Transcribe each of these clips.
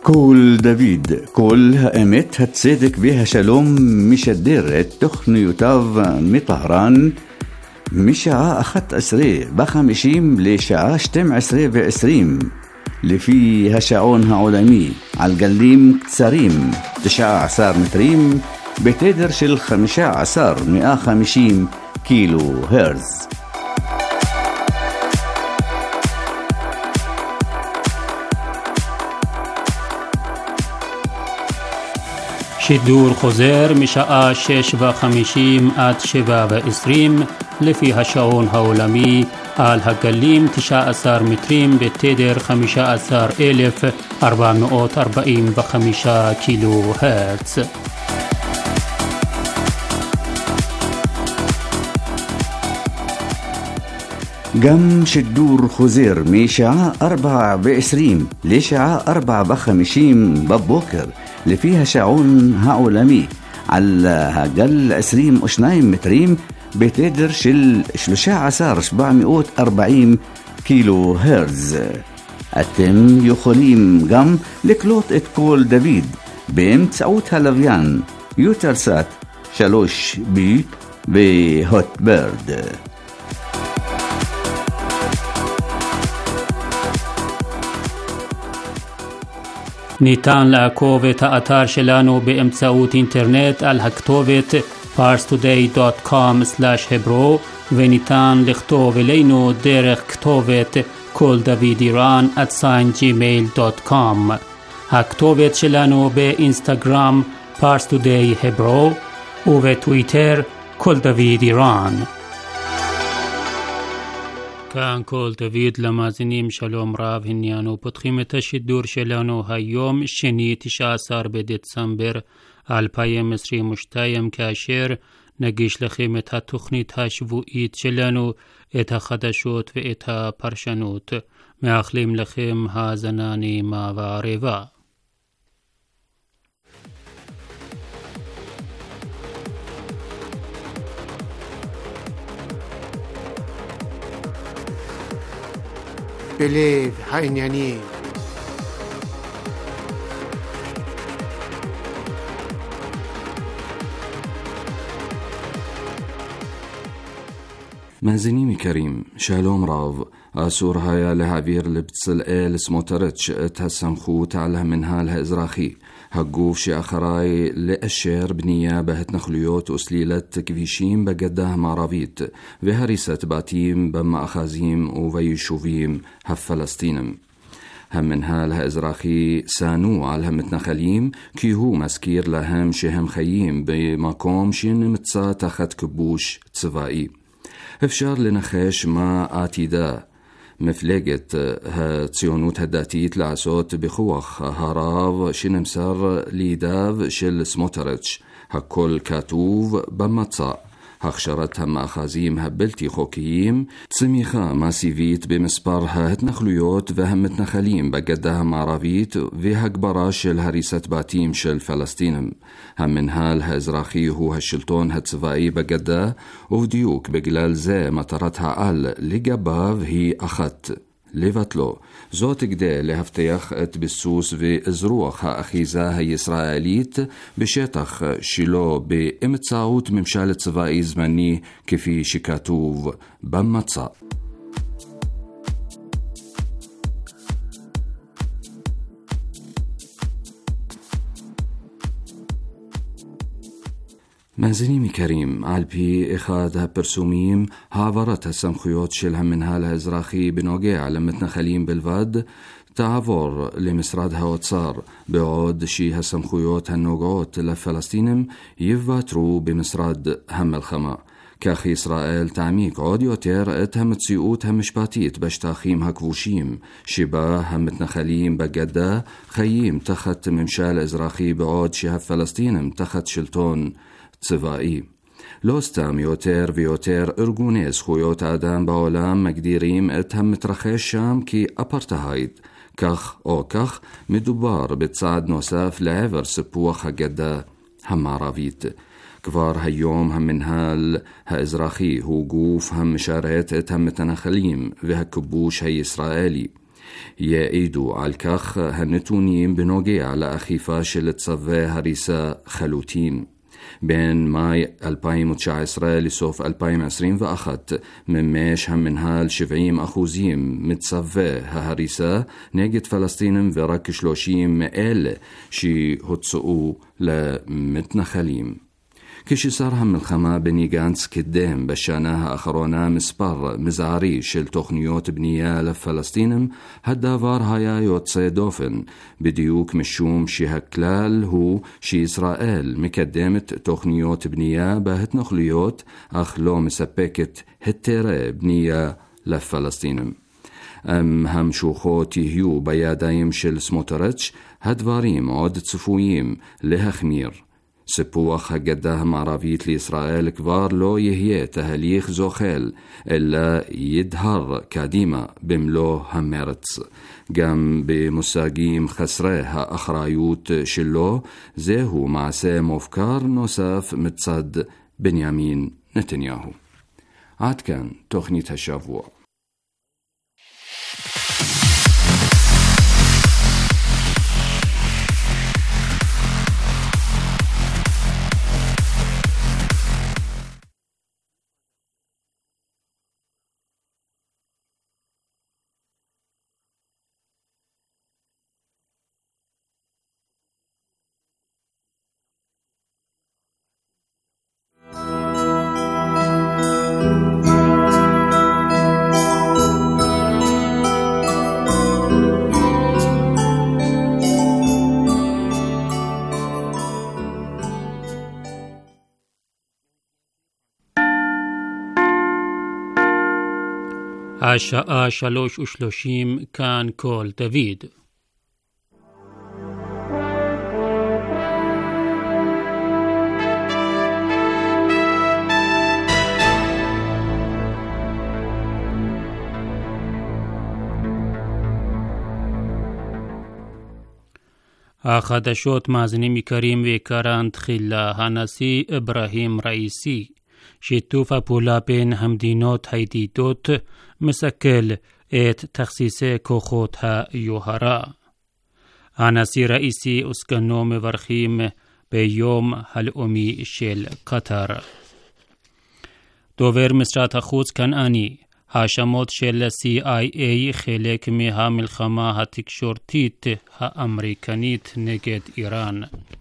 כל דוד, כל האמת, הצדק והשלום משדר את תוכניותיו מטהרן משעה 11:50 לשעה 12:20 לפי השעון העולמי על גלים קצרים 19 מטרים בתדר של 15,150 קילו הרץ. שידור חוזר משעה 6:50 עד 7:20 לפי השעון העולמי על הגלים 19 מטרים בתדר 15,445 קילו הרץ. גם שידור חוזר משעה 4:20 לשעה 4:50 בבוקר לפי השעון העולמי על הגל 22 מטרים בתדר של 13,740 קילו הרץ. אתם יכולים גם לקלוט את קול דוד באמצעות הלוויין יוטלסאט 3B והוטברד. ניתן לעקוב את האתר שלנו באמצעות אינטרנט על הכתובת parstoday.com/hebro וניתן לכתוב אלינו דרך כתובת koldavidiran@gmail.com. הכתובת שלנו באינסטגרם parstoday.hebro ובטוויטר koldavidiran. כאן כל דוד למאזינים, שלום רב, הנינו פותחים את השידור שלנו היום שני 19 בדצמבר 2022 כאשר נגיש לכם את התוכנית השבועית שלנו, את החדשות ואת הפרשנות. מאחלים לכם האזנה נעימה וערבה. בלב העניינים. מאזינים יקרים, שלום רב. אסור היה להעביר לבצלאל סמוטריץ' את הסמכות על המנהל האזרחי, הגוף שאחראי לאשר בנייה בהתנחלויות וסלילת כבישים בגדה המערבית והריסת בתים במאחזים וביישובים הפלסטיניים. המנהל האזרחי סנו על המתנחלים כי הוא מזכיר להם שהם חיים במקום שנמצא תחת כיבוש צבאי. אפשר לנחש מה עתידה מפלגת הציונות הדתית לעשות בכוח הרב שנמסר לידיו של סמוטריץ'. הכל כתוב במצע: הכשרת המאחזים הבלתי חוקיים, צמיחה מסיבית במספר ההתנחלויות והמתנחלים בגדה המערבית והגברה של הריסת בתים של פלסטינים. המנהל האזרחי הוא השלטון הצבאי בגדה, ובדיוק בגלל זה מטרת העל לגביו היא אחת: לבטלו. זאת כדי להבטיח את ביסוס ואזרוח האחיזה הישראלית בשטח שלו באמצעות ממשל צבאי זמני כפי שכתוב במצע. מאזינים יקרים, על פי אחד הפרסומים, העברת הסמכויות של המנהל האזרחי בנוגע למתנחלים בלבד תעבור למשרד האוצר, בעוד שהסמכויות הנוגעות לפלסטינים יוותרו במשרד המלחמה. כך ישראל תעמיק עוד יותר את המציאות המשפטית בשטחים הכבושים, שבה המתנחלים בגדה חיים תחת ממשל אזרחי בעוד שהפלסטינים תחת שלטון צבאי. לא סתם יותר ויותר ארגוני זכויות האדם בעולם מגדירים את המתרחש שם כאפרטהייד. כך או כך מדובר בצעד נוסף לעבר סיפוח הגדה המערבית. כבר היום המנהל האזרחי הוא גוף המשרת את המתנחלים והכיבוש הישראלי. יעידו על כך הנתונים בנוגע לאכיפה של צווי הריסה חלוטים. בין מאי 2019 לסוף 2021 ממש המנהל 70% מצווי ההריסה נגד פלסטינים ורק 30 מאלה שהוצאו למתנחלים. כששר המלחמה בני גנץ קידם בשנה האחרונה מספר מזערי של תוכניות בנייה לפלסטינים, הדבר היה יוצא דופן, בדיוק משום שהכלל הוא שישראל מקדמת תוכניות בנייה בהתנחלויות, אך לא מספקת היתרי בנייה לפלסטינים. המשוכות יהיו בידיים של סמוטריץ', הדברים עוד צפויים להחמיר. סיפוח הגדה המערבית לישראל כבר לא יהיה תהליך זוחל, אלא ידהר קדימה במלוא המרץ. גם במושגים חסרי האחריות שלו, זהו מעשה מופקר נוסף מצד בנימין נתניהו. עד כאן תוכנית השבוע. השעה 3:30 כאן כל דוד. החדשות מאזינים יקרים ויקרן תחילה, הנשיא אברהים ראיסי, שיתוף הפעולה בין המדינות הידידות מסכל את תכסיסי כוחות היוהרה. הנשיא ראיסי וסגנו מברכים ביום הלאומי של קטר. דובר משרד החוץ כנעני, האשמות של CIA חלק מהמלחמה התקשורתית האמריקנית נגד איראן.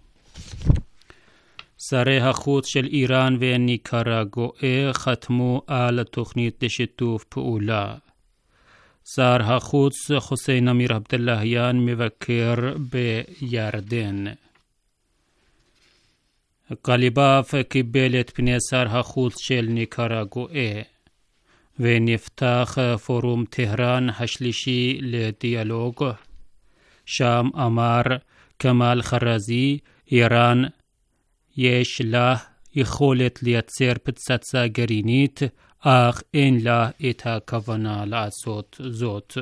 שרי החוץ של איראן וניקרגואה חתמו על תוכנית לשיתוף פעולה. שר החוץ חוסיין אמיר עבדלהיאן מבקר בירדן. קליבאף קיבל את פני שר החוץ של ניקרגואה, ונפתח פורום טהרן השלישי לדיאלוג. שם אמר כמאל חרזי, איראן יש לה יכולת לייצר פצצה גרעינית, אך אין לה את הכוונה לעשות זאת.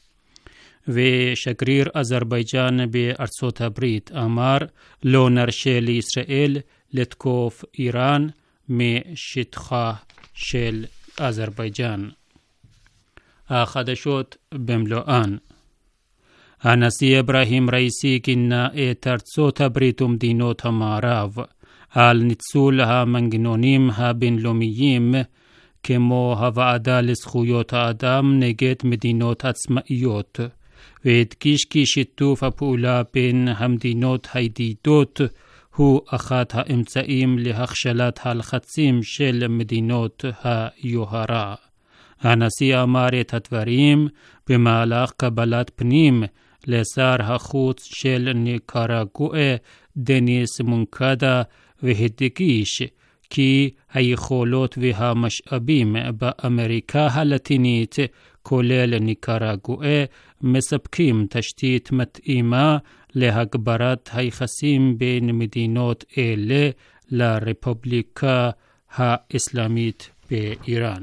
ושגריר אזרבייג'אן בארצות הברית אמר, לא נרשה לישראל לתקוף איראן משטחה של אזרבייג'אן. החדשות במלואן. הנשיא אברהים ראיסי גינה את ארצות הברית ומדינות המערב על ניצול המנגנונים הבינלאומיים כמו הוועדה לזכויות האדם נגד מדינות עצמאיות, והדגיש כי שיתוף הפעולה בין המדינות הידידות הוא אחד האמצעים להכשלת הלחצים של מדינות היוהרה. הנשיא אמר את הדברים במהלך קבלת פנים לשר החוץ של ניקרגואה דניס מונקדה, והדגיש כי היכולות והמשאבים באמריקה הלטינית, כולל ניקרגואה, מספקים תשתית מתאימה להגברת היחסים בין מדינות אלה לרפובליקה האסלאמית באיראן.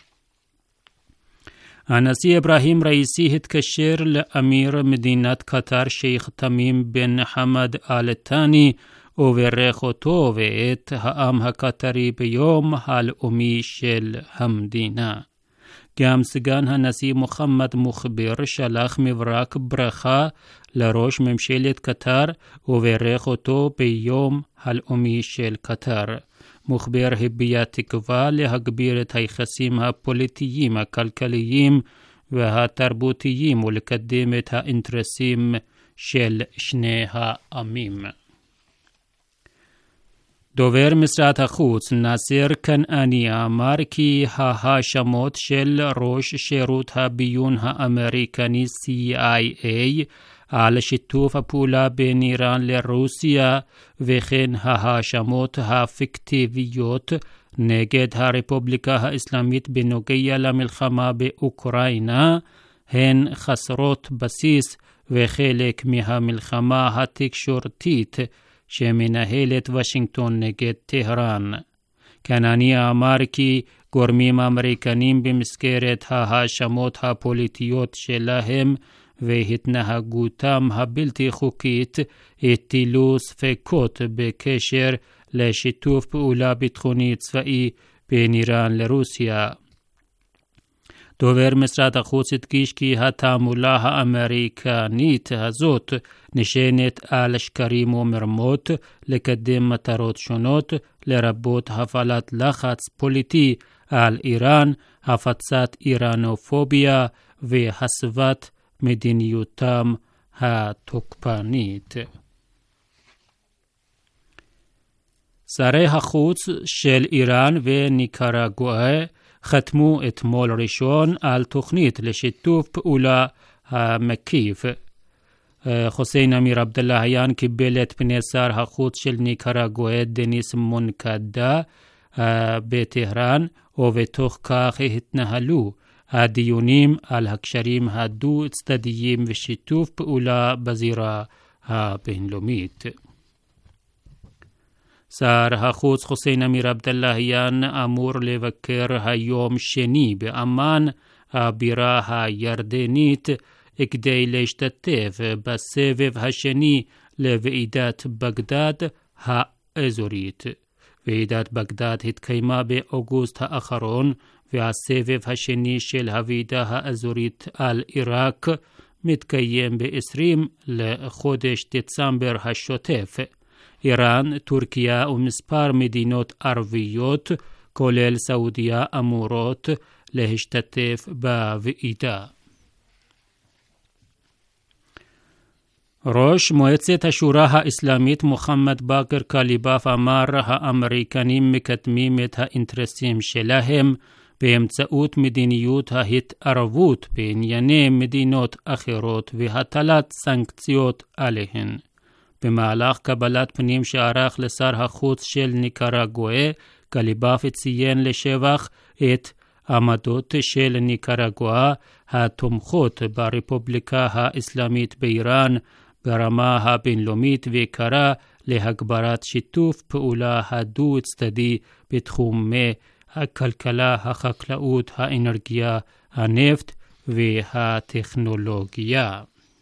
הנשיא אברהים ראיסי התקשר לאמיר מדינת קטר שייח תמים בן חמד אל ת'אני וברך אותו ואת העם הקטרי ביום הלאומי של המדינה. גם סגן הנשיא מוחמד מוחבר שלח מברק ברכה לראש ממשלת קטר וברך אותו ביום הלאומי של קטר. מוחבר הביע תקווה להגביר את היחסים הפוליטיים, הכלכליים והתרבותיים ולקדם את האינטרסים של שני העמים. דובר משרד החוץ נאסר כנעני אמר כי ההאשמות של ראש שירות הביון האמריקני CIA על שיתוף הפעולה בין איראן לרוסיה וכן ההאשמות הפיקטיביות נגד הרפובליקה האסלאמית בנוגע למלחמה באוקראינה הן חסרות בסיס וחלק מהמלחמה התקשורתית שמנהלת וושינגטון נגד טהרן. כנעני אמר כי גורמים אמריקנים במסגרת ההאשמות הפוליטיות שלהם והתנהגותם הבלתי חוקית הטילו ספקות בקשר לשיתוף פעולה ביטחוני צבאי בין איראן לרוסיה. דובר משרד החוץ הדגיש כי התעמולה האמריקנית הזאת נשענת על שקרים ומרמות לקדם מטרות שונות, לרבות הפעלת לחץ פוליטי על איראן, הפצת איראנופוביה והסוות מדיניותם התוקפנית. שרי החוץ של איראן וניקרגואה חתמו אתמול ראשון על תוכנית לשיתוף פעולה המקיף. חוסיין אמיר עבדאללהיאן קיבל את פני שר החוץ של ניקרגואה דניס מונקדה בטהרן, ובתוך כך התנהלו הדיונים על הקשרים הדו-צדדיים ושיתוף פעולה בזירה הבינלאומית. שר החוץ חוסיין אמיר עבדאללהיאן אמור לבקר היום שני באמן, הבירה הירדנית, כדי להשתתף בסבב השני לוועידת בגדד האזורית. ועידת בגדד התקיימה באוגוסט האחרון, והסבב השני של הוועידה האזורית על עיראק מתקיים ב-20 לחודש דצמבר השוטף. איראן, טורקיה ומספר מדינות ערביות, כולל סעודיה, אמורות להשתתף בוועידה. ראש מועצת השורא האסלאמית מוחמד באקר קליבאף אמר האמריקנים מקדמים את האינטרסים שלהם באמצעות מדיניות ההתערבות בענייני מדינות אחרות והטלת סנקציות עליהן. במהלך קבלת פנים שערך לשר החוץ של ניקרגואה, קליבאף ציין לשבח את עמדות של ניקרגואה התומכות ברפובליקה האסלאמית באיראן ברמה הבינלאומית, וקרא להגברת שיתוף פעולה הדו-צדדי בתחומי הכלכלה, החקלאות, האנרגיה, הנפט והטכנולוגיה.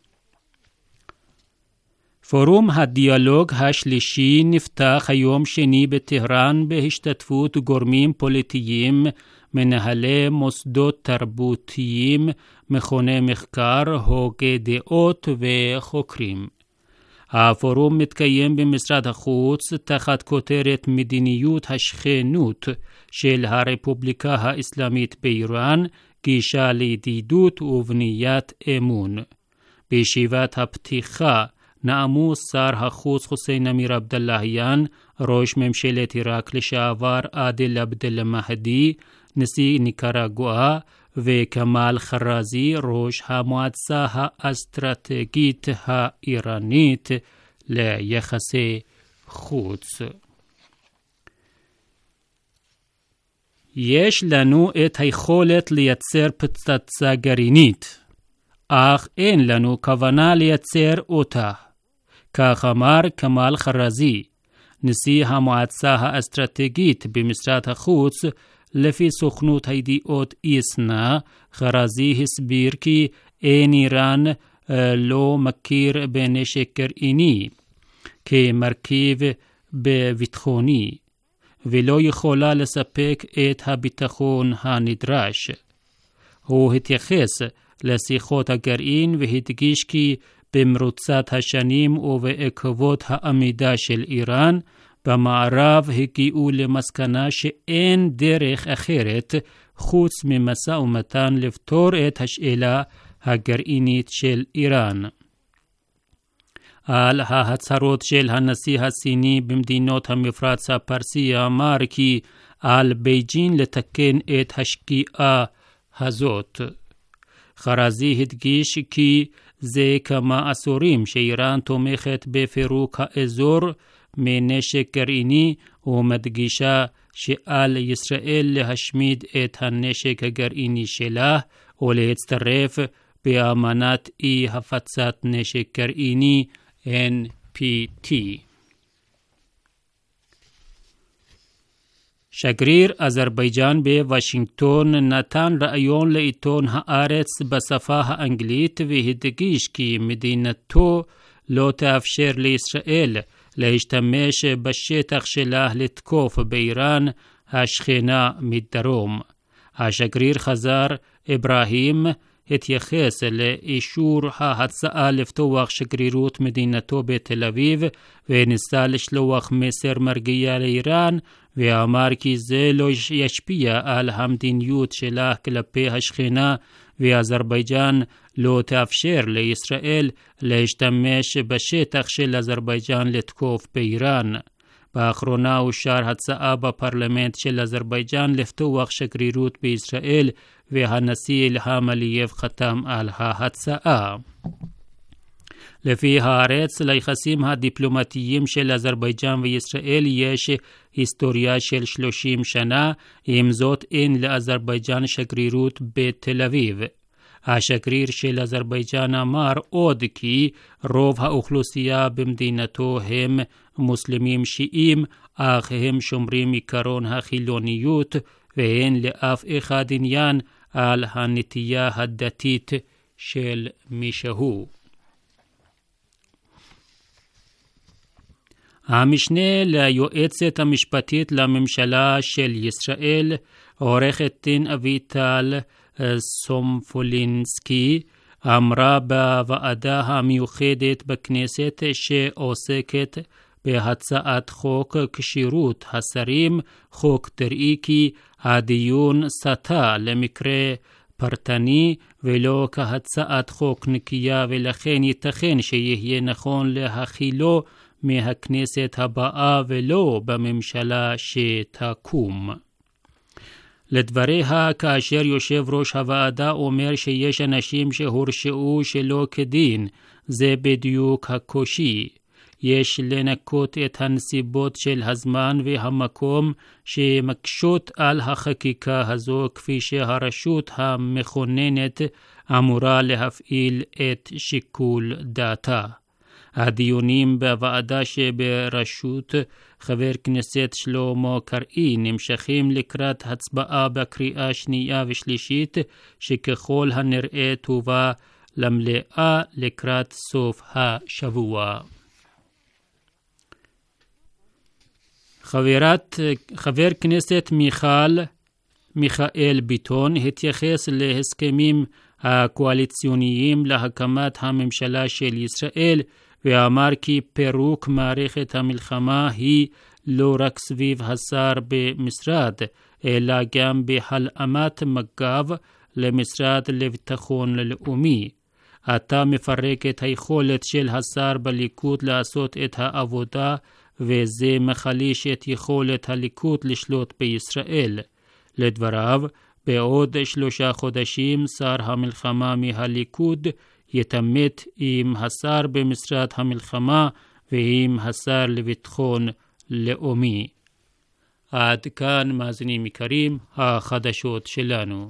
פורום הדיאלוג השלישי נפתח היום שני בטהרן בהשתתפות גורמים פוליטיים, מנהלי מוסדות תרבותיים, מכוני מחקר, הוגי דעות וחוקרים. הפורום מתקיים במשרד החוץ תחת כותרת מדיניות השכנות של הרפובליקה האסלאמית באיראן, גישה לידידות ובניית אמון. בישיבת הפתיחה נאמו שר החוץ חוסיין אמיר עבדאללהיאן, ראש ממשלת עיראק לשעבר עאדל עבד אל-מהדי, נשיא ניקרגואה, וכמאל חרזי, ראש המועצה האסטרטגית האיראנית ליחסי חוץ. יש לנו את היכולת לייצר פצצה גרעינית, אך אין לנו כוונה לייצר אותה. כך אמר כמאל חרזי, נשיא המועצה האסטרטגית במשרד החוץ. לפי סוכנות הידיעות איסנה, חרזי הסביר כי אין איראן לא מכיר בנשק גרעיני כמרכיב בביטחוני, ולא יכולה לספק את הביטחון הנדרש. הוא התייחס לשיחות הגרעין והדגיש כי במרוצת השנים ובעקבות העמידה של איראן במערב הגיעו למסקנה שאין דרך אחרת חוץ ממשא ומתן לפתור את השאלה הגרעינית של איראן. על ההצהרות של הנשיא הסיני במדינות המפרץ הפרסי אמר כי על בייג'ין לתקן את השגיאה הזאת. חרזי הדגיש כי זה כמה עשורים שאיראן תומכת בפירוק האזור מנשק גרעיני ומדגישה שעל ישראל להשמיד את הנשק הגרעיני שלה ולהצטרף באמנת אי הפצת נשק גרעיני NPT. שגריר אזרבייג'ן בוושינגטון נתן ראיון לעיתון הארץ בשפה האנגלית והדגיש כי מדינתו לא תאפשר לישראל להשתמש בשטח שלה לתקוף באיראן השכנה מדרום. השגריר חזר אברהים התייחס לאישור ההצעה לפתוח שגרירות מדינתו בתל אביב וניסה לשלוח מסר מרגיע לאיראן ואמר כי זה לא ישפיע על המדיניות שלה כלפי השכנה ואזרבייג'ן לא תאפשר לישראל להשתמש בשטח של אזרבייג'ן לתקוף באיראן. באחרונה אושר הצעה בפרלמנט של אזרבייג'ן לפתוח שגרירות בישראל והנשיא אילהאם עליייב חתם על ההצעה. לפי הארץ, ליחסים הדיפלומטיים של אזרבייג'ן וישראל יש היסטוריה של 30 שנה, עם זאת אין לאזרבייג'ן שגרירות בתל אביב. השגריר של אזרבייג'ן אמר עוד כי רוב האוכלוסייה במדינתו הם מוסלמים שיעים, אך הם שומרים עקרון החילוניות ואין לאף אחד עניין על הנטייה הדתית של מישהו. המשנה ליועצת המשפטית לממשלה של ישראל, עורכת דין אביטל סומפולינסקי, אמרה בוועדה המיוחדת בכנסת שעוסקת בהצעת חוק כשירות השרים, חוק דרעי, כי הדיון סטה למקרה פרטני ולא כהצעת חוק נקייה, ולכן ייתכן שיהיה נכון להחילו מהכנסת הבאה ולא בממשלה שתקום. לדבריה, כאשר יושב ראש הוועדה אומר שיש אנשים שהורשעו שלא כדין, זה בדיוק הקושי. יש לנקות את הנסיבות של הזמן והמקום שמקשות על החקיקה הזו, כפי שהרשות המכוננת אמורה להפעיל את שיקול דעתה. הדיונים בוועדה שבראשות חבר כנסת שלמה קרעי נמשכים לקראת הצבעה בקריאה שנייה ושלישית, שככל הנראה תובא למליאה לקראת סוף השבוע. חבר כנסת מיכאל ביטון התייחס להסכמים הקואליציוניים להקמת הממשלה של ישראל ואמר כי פירוק מערכת המלחמה היא לא רק סביב השר במשרד, אלא גם בהלאמת מג"ב למשרד לביטחון לאומי. אתה מפרק את היכולת של השר בליכוד לעשות את העבודה, וזה מחליש את יכולת הליכוד לשלוט בישראל. לדבריו, בעוד 3 חודשים שר המלחמה מהליכוד יתעמת עם השר במשרד המלחמה ועם השר לביטחון לאומי. עד כאן מאזינים יקרים, החדשות שלנו.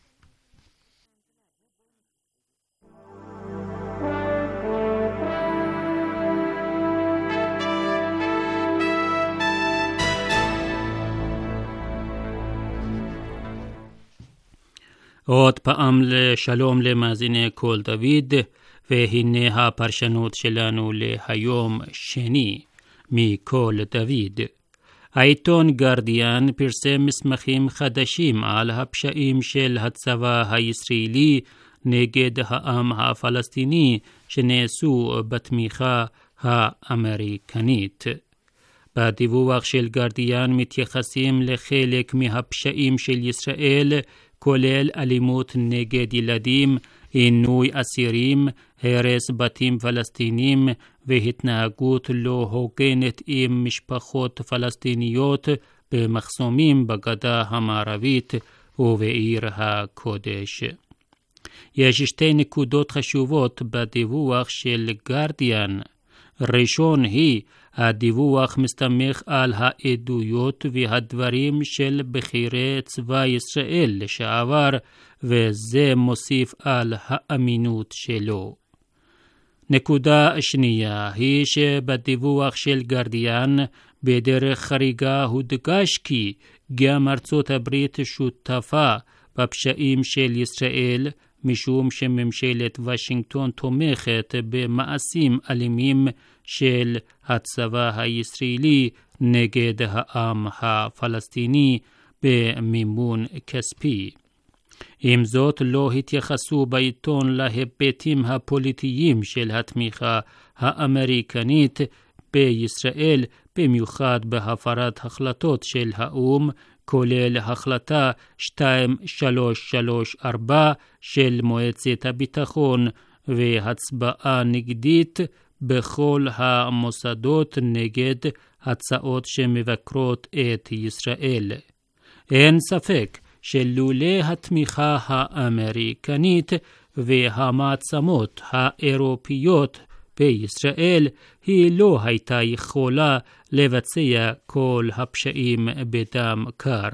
עוד פעם לשלום למאזיני כל דוד, והנה הפרשנות שלנו להיום שני מכל דוד. העיתון גרדיאן פרסם מסמכים חדשים על הפשעים של הצבא הישראלי נגד העם הפלסטיני שנעשו בתמיכה האמריקנית. בדיווח של גרדיאן מתייחסים לחלק מהפשעים של ישראל, כולל אלימות נגד ילדים, עינוי אסירים, הרס בתים פלסטינים והתנהגות לא הוגנת עם משפחות פלסטיניות במחסומים בגדה המערבית ובעיר הקודש. יש שתי נקודות חשובות בדיווח של גרדיאן. ראשון היא, הדיווח מסתמך על העדויות והדברים של בכירי צבא ישראל לשעבר, וזה מוסיף על האמינות שלו. נקודה שנייה היא שבדיווח של גרדיאן בדרך חריגה הודגש כי גם ארצות הברית שותפה בפשעים של ישראל, משום שממשלת וושינגטון תומכת במעשים אלימים של הצבא הישראלי נגד העם הפלסטיני במימון כספי. עם זאת לא התייחסו בעיתון להיבטים הפוליטיים של התמיכה האמריקנית בישראל, במיוחד בהפרת החלטות של האו"ם, כולל החלטה 2334 של מועצת הביטחון והצבעה נגדית בכל המוסדות נגד הצעות שמבקרות את ישראל. אין ספק שלולא התמיכה האמריקנית והמעצמות האירופיות בישראל, היא לא הייתה יכולה לבצע כל הפשעים בדם קר.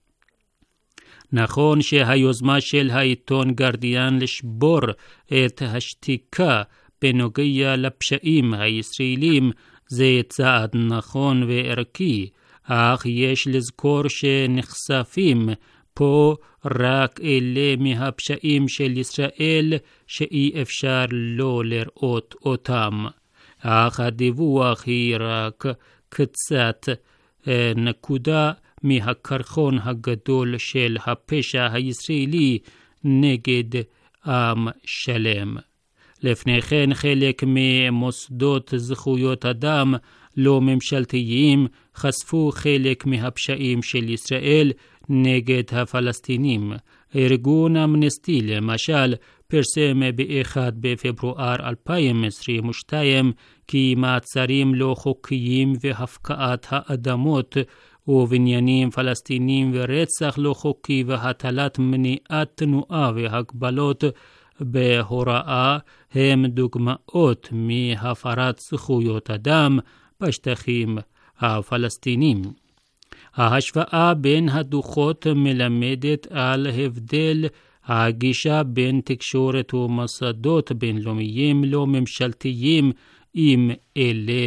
נכון שהיוזמה של העיתון גרדיאן לשבור את השתיקה בנוגע לפשעים הישראלים זה צעד נכון וערכי, אך יש לזכור שנחשפים פה רק אלה מהפשעים של ישראל שאי אפשר לא לראות אותם. אך הדיווח היא רק קצת נקודה מהקרחון הגדול של הפשע הישראלי נגד עם שלם. לפני כן חלק ממוסדות זכויות אדם לא ממשלתיים חשפו חלק מהפשעים של ישראל נגד הפלסטינים. ארגון אמנסטי למשל פרסם ב-1 בפברואר 2022 כי מעצרים לא חוקיים והפקעת האדמות ובניינים פלסטינים ורצח לא חוקי והטלת מניעת תנועה והגבלות בהוראה הם דוגמאות מהפרת זכויות אדם בשטחים הפלסטינים. ההשוואה בין הדוחות מלמדת על הבדל הגישה בין תקשורת ומוסדות בינלאומיים לא ממשלתיים עם אלה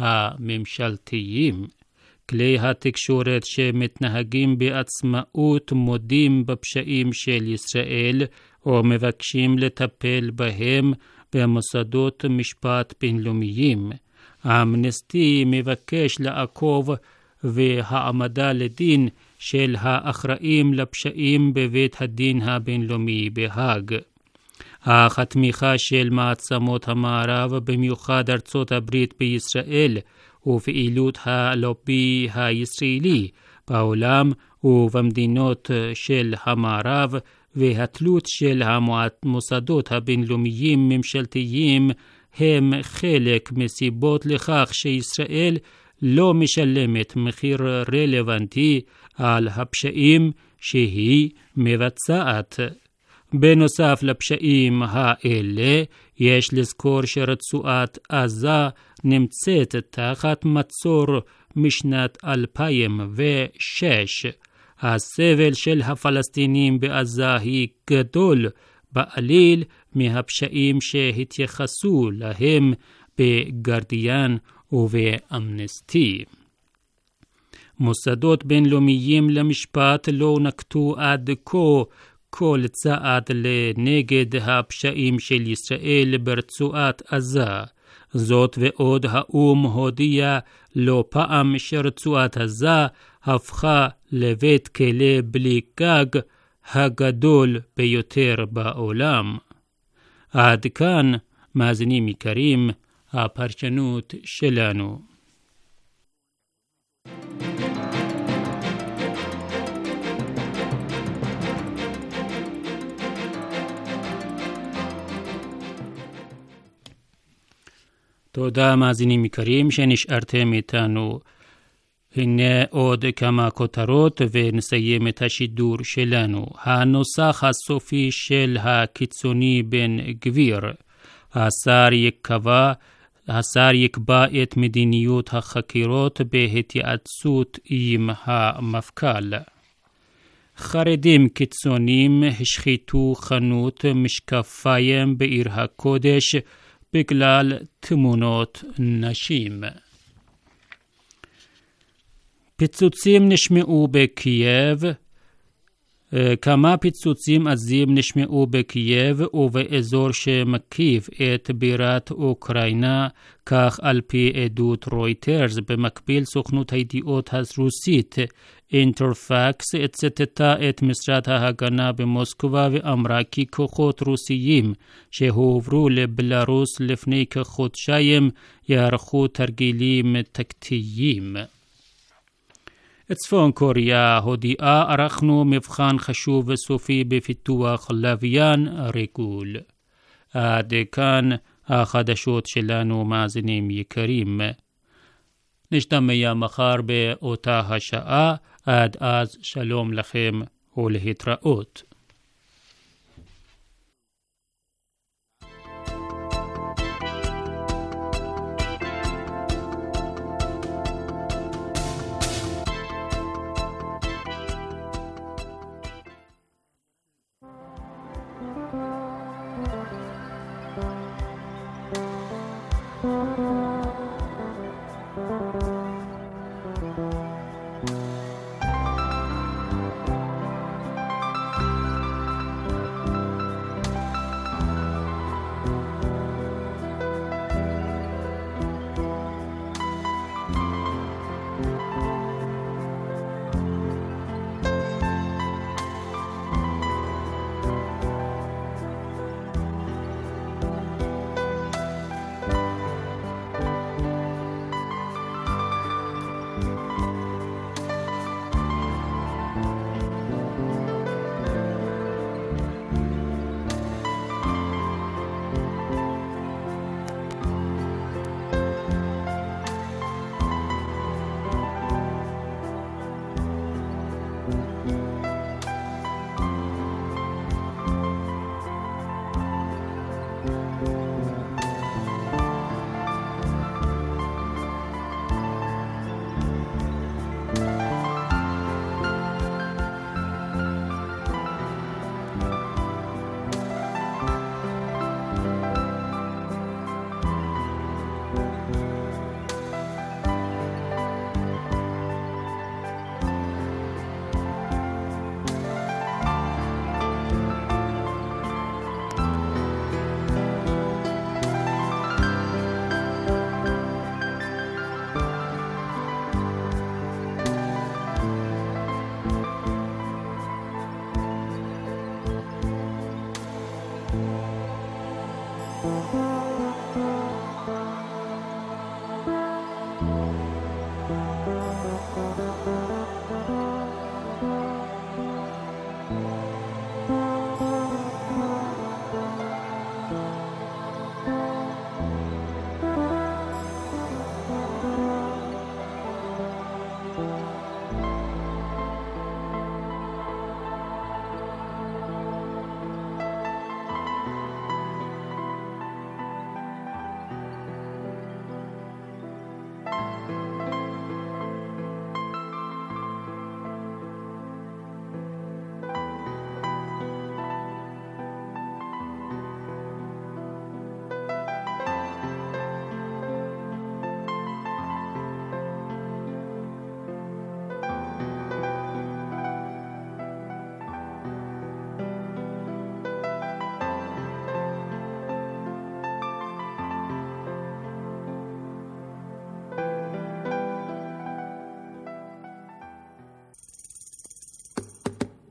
הממשלתיים. כלי התקשורת שמתנהגים בעצמאות מודים בפשעים של ישראל או מבקשים לטפל בהם במוסדות משפט בינלאומיים. האמנסטי מבקש לעקוב והעמדה לדין של האחראים לפשעים בבית הדין הבינלאומי בהאג. אך התמיכה של מעצמות המערב, במיוחד ארצות הברית בישראל, ופעילות הלובי הישראלי בעולם ובמדינות של המערב, והתלות של המוסדות הבינלאומיים ממשלתיים הם חלק מסיבות לכך שישראל לא משלמת מחיר רלוונטי על הפשעים שהיא מבצעת. בנוסף לפשעים האלה, יש לזכור שרצועת עזה נמצאת תחת מצור משנת 2006. הסבל של הפלסטינים בעזה היא גדול בעליל מהפשעים שהתייחסו להם בגרדיאן ובאמנסטי. מוסדות בינלאומיים למשפט לא נקטו עד כה כל צעד לנגד הפשעים של ישראל ברצועת עזה. זאת ועוד, האו"ם הודיע לא פעם שרצועת עזה הפכה לבית כלא בלי גג הגדול ביותר בעולם. עד כאן, מאזינים יקרים, הפרשנות שלנו. תודה מאזינים יקרים שנשארתם איתנו. הנה עוד כמה כותרות ונסיים את השידור שלנו. הנוסח הסופי של הקיצוני בן גביר. השר יקבע את מדיניות החקירות בהתייעצות עם המפכ"ל. חרדים קיצוניים השחיתו חנות משקפיים בעיר הקודש בגלל תמונות נשים. פיצוצים נשמעו בקייב. כמה פיצוצים עזים נשמעו בקייב ובאזור שמקיף את בירת אוקראינה, כך על פי עדות רויטרס. במקביל סוכנות הידיעות הרוסית אינטרפקס צטטה את משרד ההגנה במוסקבה ואמרה כי כוחות רוסיים שהועברו לבלרוס לפני כחודשיים יערכו תרגילים טקטיים. צפון קוריאה הודיעה ערכנו מבחן חשוב וסופי בפיתוח לוויין ריגול. עד כאן החדשות שלנו מאזינים יקרים. נשתמע מחר באותה השעה. עד אז שלום לכם ולהתראות.